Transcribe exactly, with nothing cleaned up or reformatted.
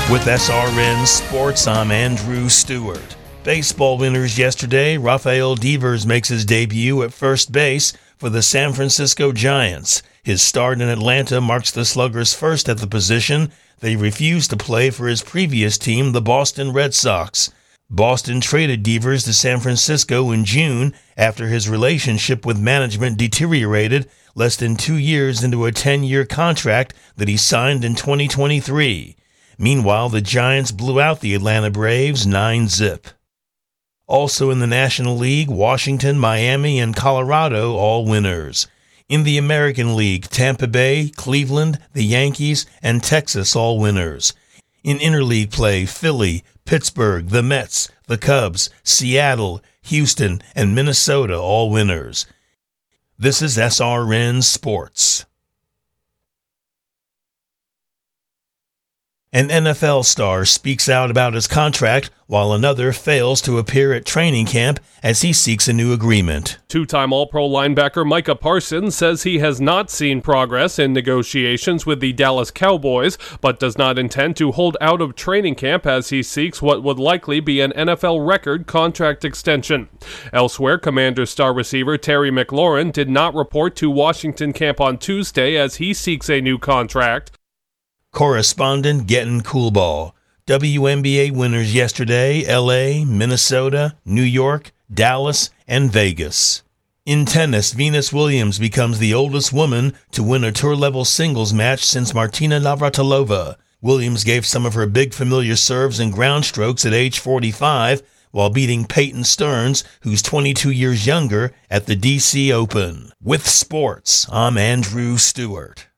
With S R N Sports, I'm Andrew Stewart. Baseball winners yesterday, Rafael Devers makes his debut at first base for the San Francisco Giants. His start in Atlanta marks the Slugger's first at the position. They refused to play for his previous team, the Boston Red Sox. Boston traded Devers to San Francisco in June after his relationship with management deteriorated less than two years into a ten-year contract that he signed in twenty twenty-three. Meanwhile, the Giants blew out the Atlanta Braves nine zip. Also in the National League, Washington, Miami, and Colorado all winners. In the American League, Tampa Bay, Cleveland, the Yankees, and Texas all winners. In interleague play, Philly, Pittsburgh, the Mets, the Cubs, Seattle, Houston, and Minnesota all winners. This is S R N Sports. An N F L star speaks out about his contract while another fails to appear at training camp as he seeks a new agreement. Two-time All-Pro linebacker Micah Parsons says he has not seen progress in negotiations with the Dallas Cowboys, but does not intend to hold out of training camp as he seeks what would likely be an N F L record contract extension. Elsewhere, Commanders star receiver Terry McLaurin did not report to Washington camp on Tuesday as he seeks a new contract. Correspondent Gettin Coolball. W N B A winners yesterday, L A, Minnesota, New York, Dallas, and Vegas. In tennis, Venus Williams becomes the oldest woman to win a tour-level singles match since Martina Navratilova. Williams gave some of her big familiar serves and ground strokes at age forty-five while beating Peyton Stearns, who's twenty-two years younger, at the D C Open. With sports, I'm Andrew Stewart.